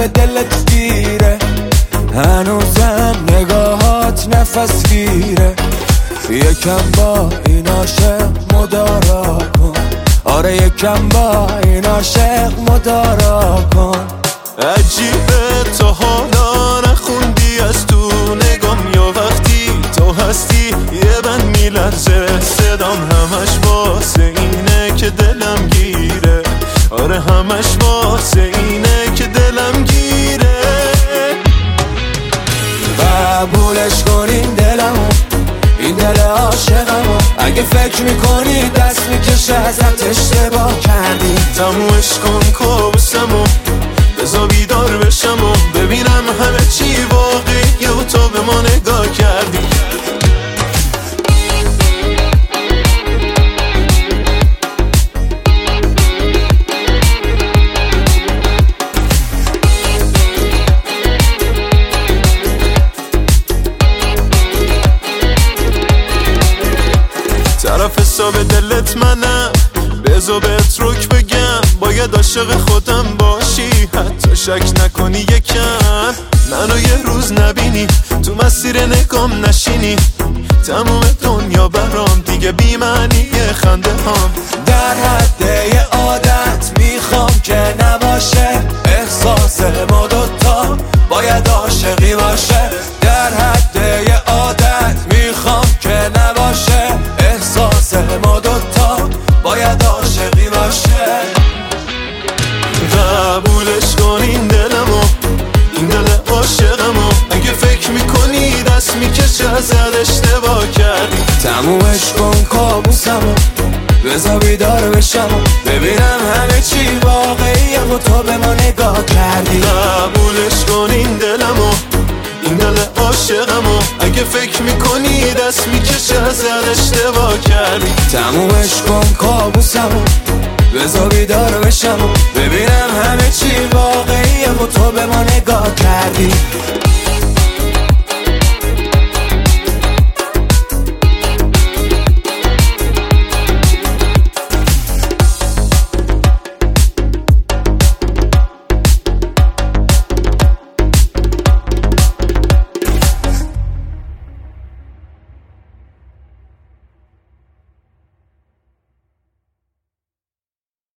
به دلت گیره، هنوزم نگاهات نفس گیره. یکم با این عاشق مدارا کن، آره یکم با این عاشق مدارا کن. عجیبه تا حالا نخوندی از تو نگام، یا وقتی تو هستی یه بند میلرزه صدام، همش واسه اینه که دلم گیره، آره همش واسه اینه که دلم گیره. قبولش کن این دلمو، این دل عاشقمو، اگه فکر میکنی دست میکشه ازت اشتباه کردی. تمومش کن کابوسمو، بذار بیدار بشم و ببینم همه چی واقعیه و تو به ما نگاه کردی. طرف حساب دلت منم، بذار بهت رک بگم، باید عاشق خودم باشی، حتی شک نکنی یکم منو یه روز نبینی، تو مسیر نگام نشینی، تموم دنیا برام دیگه بی معنیه خنده هام. در حد یه عادت میخوام که نباشه، احساس ما دوتا باید عاشقی باشه. در حد یه عادت میخوام که نباشه، احساس ما دوتا باید عاشقی باشه. قبولش کن این دلمو، این دل عاشقمو، اگه فکر میکنی دست میکشه ازت اشتباه کردی. تمومش کن کابوسمو، بذار بیدار بشم و ببینم همه چی واقعیه و تو به ما نگاه کردی. قبولش کن این دلمو، این دل عاشقمو، اگه فکر میکنی دست میکشه ازت اشتباه کردی. تمومش کن کابوسمو، بذار بیدار بشم و ببینم همه چی واقعیه و تو به ما نگاه کردی.